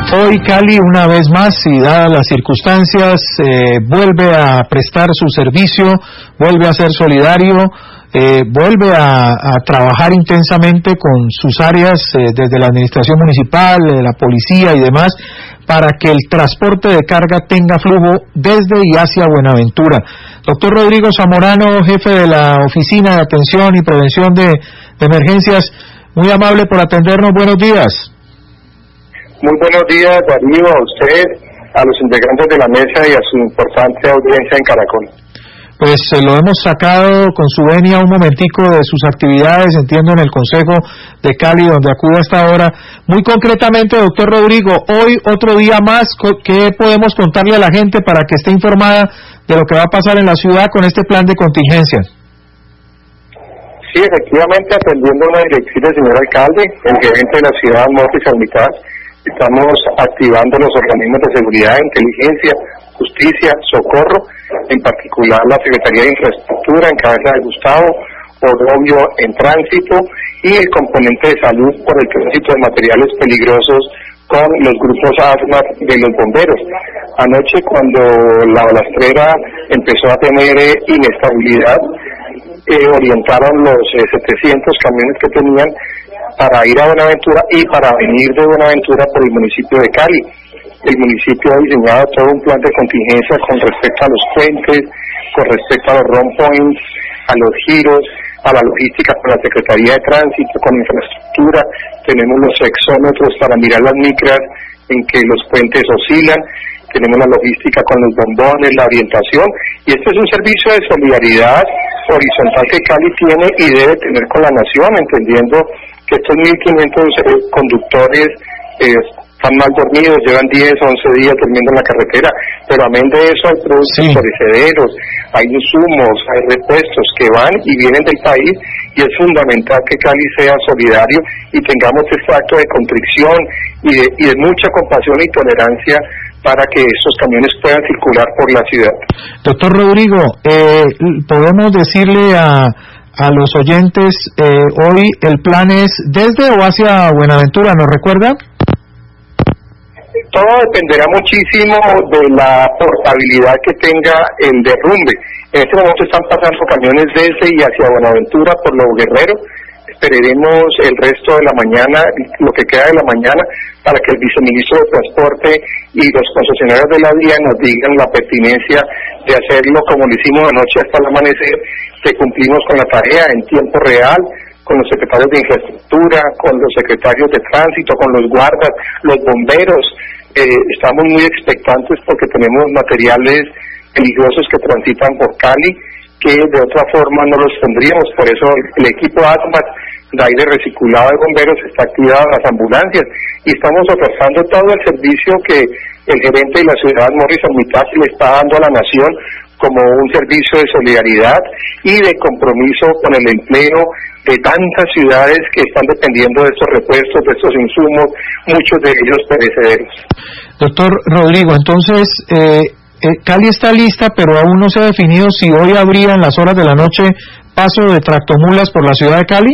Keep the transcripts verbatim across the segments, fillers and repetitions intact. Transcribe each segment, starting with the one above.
Hoy Cali, una vez más, y dadas las circunstancias, eh, vuelve a prestar su servicio, vuelve a ser solidario, eh, vuelve a, a trabajar intensamente con sus áreas, eh, desde la administración municipal, eh, la policía y demás, para que el transporte de carga tenga flujo desde y hacia Buenaventura. Doctor Rodrigo Zamorano, jefe de la Oficina de Atención y Prevención de, de Emergencias, muy amable por atendernos, buenos días. Muy buenos días, Darío, a usted, a los integrantes de la mesa y a su importante audiencia en Caracol. Pues eh, lo hemos sacado con su venia un momentico de sus actividades, entiendo, en el Consejo de Cali, donde acude hasta ahora. Muy concretamente, doctor Rodrigo, hoy otro día más, ¿qué podemos contarle a la gente para que esté informada de lo que va a pasar en la ciudad con este plan de contingencia? Sí, efectivamente, atendiendo una directriz del señor alcalde, el gerente de la ciudad, Morris Armitage, estamos activando los organismos de seguridad, inteligencia, justicia, socorro, en particular la Secretaría de Infraestructura en cabeza de Gustavo, Orobio en tránsito y el componente de salud por el tránsito de materiales peligrosos con los grupos ASMAT de los bomberos. Anoche, cuando la balastrera empezó a tener eh, inestabilidad, eh, orientaron los eh, setecientos camiones que tenían para ir a Buenaventura y para venir de Buenaventura por el municipio de Cali. El municipio ha diseñado todo un plan de contingencia con respecto a los puentes, con respecto a los round points, a los giros, a la logística con la Secretaría de Tránsito, con infraestructura. Tenemos los exómetros para mirar las micras en que los puentes oscilan. Tenemos la logística con los bombones, la orientación, y este es un servicio de solidaridad horizontal que Cali tiene y debe tener con la nación, entendiendo que estos mil quinientos eh, conductores eh, están mal dormidos, llevan diez, once días durmiendo en la carretera, pero amén de eso hay productos sí. perecederos, hay insumos, hay repuestos que van y vienen del país, y es fundamental que Cali sea solidario y tengamos este acto de contrición y de, y de mucha compasión y tolerancia para que estos camiones puedan circular por la ciudad. Doctor Rodrigo, eh, podemos decirle a, a los oyentes, eh, hoy el plan es desde o hacia Buenaventura, ¿nos recuerda? Todo dependerá muchísimo de la portabilidad que tenga el derrumbe. En este momento están pasando camiones desde y hacia Buenaventura por Los Guerreros. Esperaremos el resto de la mañana, lo que queda de la mañana, para que el viceministro de Transporte y los concesionarios de la vía nos digan la pertinencia de hacerlo como lo hicimos anoche hasta el amanecer, que cumplimos con la tarea en tiempo real, con los secretarios de infraestructura, con los secretarios de tránsito, con los guardas, los bomberos. Eh, estamos muy expectantes porque tenemos materiales peligrosos que transitan por Cali, que de otra forma no los tendríamos. Por eso el equipo ASMAT de aire reciclado de bomberos está activado en las ambulancias y estamos ofertando todo el servicio que el gerente de la ciudad, Morris Armitage, le está dando a la nación como un servicio de solidaridad y de compromiso con el empleo de tantas ciudades que están dependiendo de estos repuestos, de estos insumos, muchos de ellos perecederos. Doctor Rodrigo, entonces, eh, eh, Cali está lista, pero aún no se ha definido si hoy habría en las horas de la noche paso de tractomulas por la ciudad de Cali.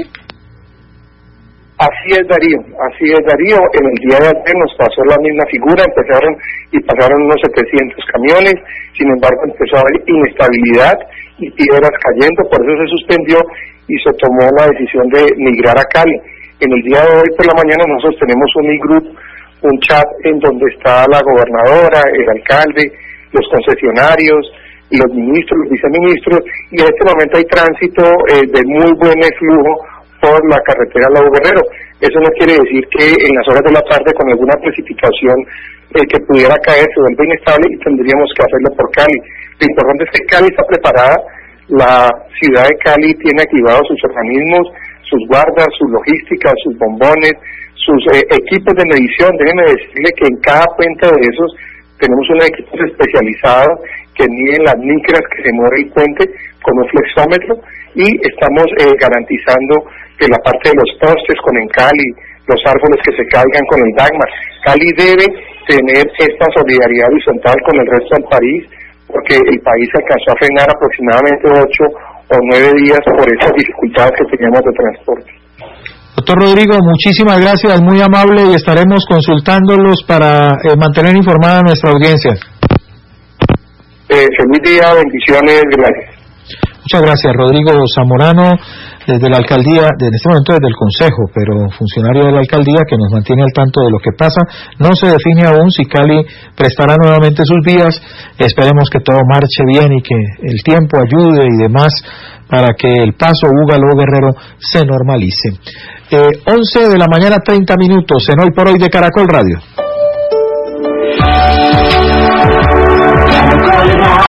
Así es, Darío, así es, Darío. En el día de ayer nos pasó la misma figura, empezaron y pasaron unos setecientos camiones, sin embargo empezó a haber inestabilidad y piedras cayendo, por eso se suspendió y se tomó la decisión de migrar a Cali. En el día de hoy por la mañana nosotros tenemos un e-group, un chat en donde está la gobernadora, el alcalde, los concesionarios, los ministros, los viceministros, y en este momento hay tránsito eh, de muy buen flujo por la carretera Lago Guerrero. Eso no quiere decir que en las horas de la tarde con alguna precipitación eh, que pudiera caer se vuelva inestable y tendríamos que hacerlo por Cali. Lo importante es que Cali está preparada, la ciudad de Cali tiene activados sus organismos, sus guardas, su logística, sus bombones, sus eh, equipos de medición. Déjenme decirle que en cada puente de esos tenemos unos equipos especializados que miden las micras que se mueve el puente con un flexómetro y estamos eh, garantizando que la parte de los postes con Encali, los árboles que se caigan con el Dagmar. Cali debe tener esta solidaridad horizontal con el resto del país, porque el país alcanzó a frenar aproximadamente ocho o nueve días por esas dificultades que teníamos de transporte. Doctor Rodrigo, muchísimas gracias, muy amable, y estaremos consultándolos para eh, mantener informada a nuestra audiencia. Eh, feliz día, bendiciones, gracias. Muchas gracias, Rodrigo Zamorano, desde la alcaldía, en este momento desde el Consejo, pero funcionario de la alcaldía que nos mantiene al tanto de lo que pasa. No se define aún si Cali prestará nuevamente sus vías. Esperemos que todo marche bien y que el tiempo ayude y demás para que el paso Búgalo-Guerrero se normalice. Eh, once de la mañana, treinta minutos, en Hoy por Hoy de Caracol Radio.